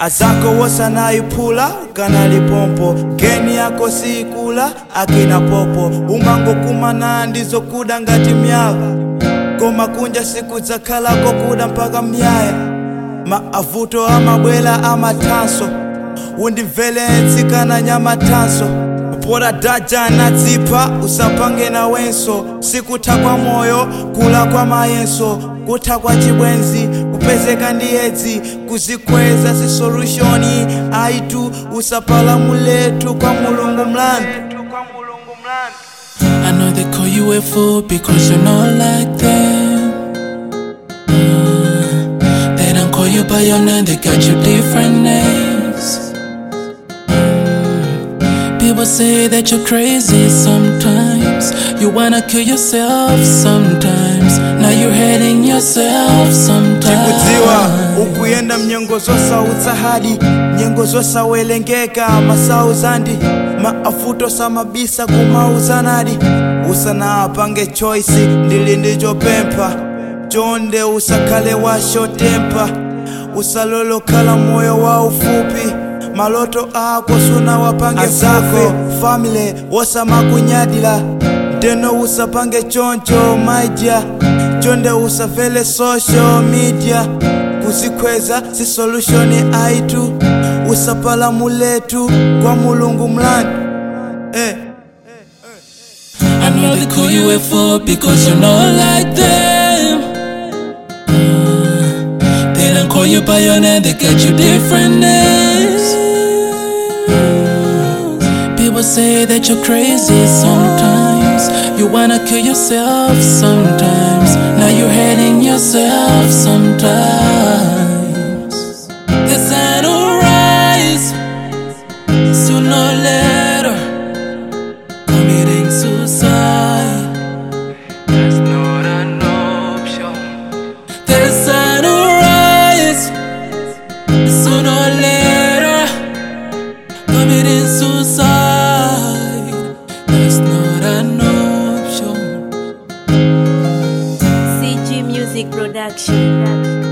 azako wosa naipula kana lipompo geni yako sikula akina popo umango kumana ndizo kuda ngati myala koma kunja siku zakhalako kuda mpaka myaya maavuto amabwela amatanso undimvele nsikana nyama tanso pora daja nadzipa usapange na wenso sikutha kwa moyo kula kwa mayenso kutha kwa chibwenzi kupezeka ndiyedzi kuzikweza si solutioni aitu usapala muletu kwa mulungu mlandu. I know they call you a fool because you're not like them. They don't call you by your name, they got you different names. People say that you're crazy sometimes. You wanna kill yourself sometimes. Now you're hating yourself sometimes. Chikudziwa ukuyenda mnyengo zosa utsahadi nyengo zosa welengeka masauzandi maafuto samabisa kumauzanadi usana apange choice ndili ndicho pempa chonde usakale washo tempa usalolo kala moyo wa ufupi maloto ako suna wapange zako family wosa makunyadila deno usapange choncho maija chonde usafele social media kuzikweza si solutioni aitu usapala muletu kwa mulungu mlandu. I know they call you a fool because you're not like them. They don't call you by your name, they got you different names. People say that you're crazy sometimes. You wanna kill yourself sometimes. Now you're hating yourself sometimes. The sun will rise sooner or later, committing suicide. That's not an option. The sun will rise sooner or later, committing suicide. That's not an option. CG Music Production.